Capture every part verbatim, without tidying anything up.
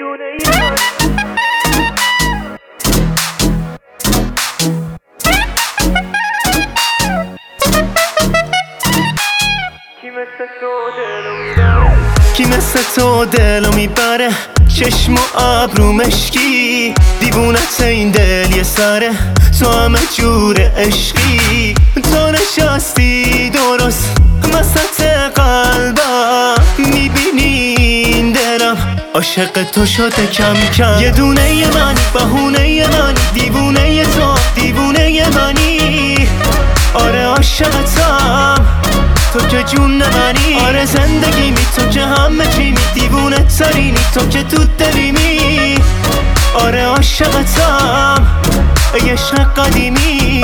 دونه من کی مثل تو دلو میبره چشم و ابرو مشکی دیوونت این دل یه سره تو همه جور عشقی تو نشستی درست وسط قلبم میبینی این دلم عاشق تو شده کم کم یه دونه من بهونه من دیوونه تو دیوونه منی آره عاشقتم تو که جون منی آره زندگی می تو که همه چی می دیوونه ترینی تو که تو دلیمی آره عاشقتم ای عشق قدیمی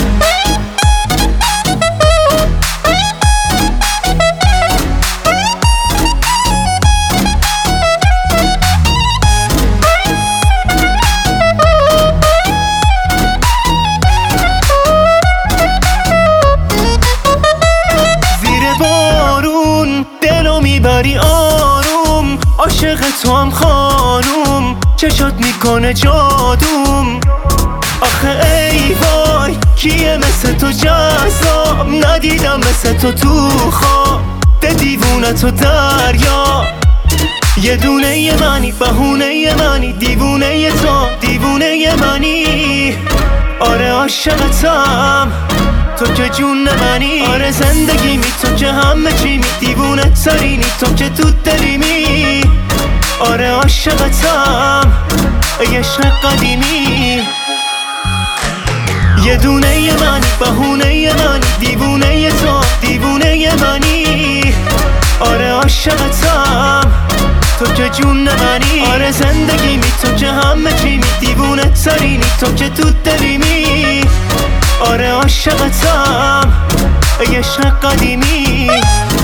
میبری آروم عاشق تو هم خانوم چشات میکنه جادوم آخه ای وای کیه مثل تو جذاب ندیدم مثل تو تو خواب ده دیوونه تو دریا یه دونه ی منی بهونه ی منی دیوونه ی تو دیوونه ی منی آره عاشقتم تو که جون منی آره زندگی می تو که همه چی می دیوونه ترینی تو که تو دلیمی آره عاشقتم ای عشق قدیمی یه دونه ی منی بهونه ی منی دیوونه ی تو دیوونه ی منی آره عاشقتم تو که جون منی آره زندگی می تو که همه چی می دیوونه ترینی تو که تو دلیمی آره عاشقتم ای عشق قدیمی